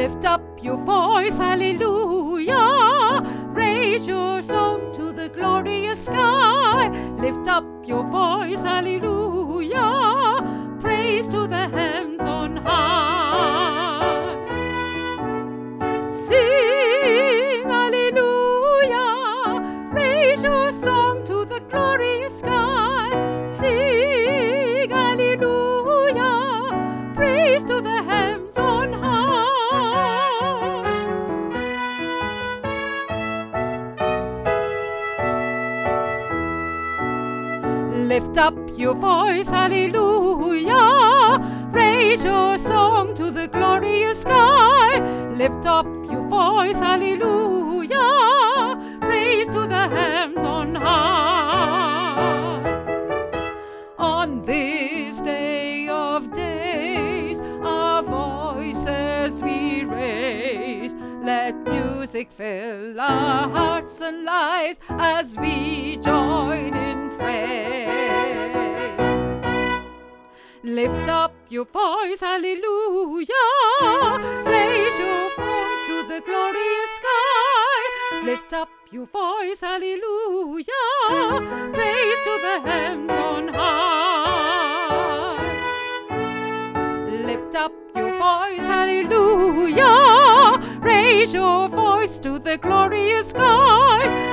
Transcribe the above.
Lift up your voice, hallelujah. Raise your song to the glorious sky. Lift up your voice, hallelujah. Praise to the heavens on high. Sing, hallelujah. Raise your song to the glorious sky. Sing, hallelujah. Praise to the heavens on high. Lift up your voice, hallelujah. Raise your song to the glorious sky. Lift up your voice, hallelujah. Praise to the heavens on high. On this day of days, our voices we raise. Let music fill our hearts and lives as we join in praise. Lift up your voice, hallelujah. Raise your voice to the glorious sky. Lift up your voice, hallelujah. Praise to the heavens on high. Lift up your voice, hallelujah. Raise your voice to the glorious sky.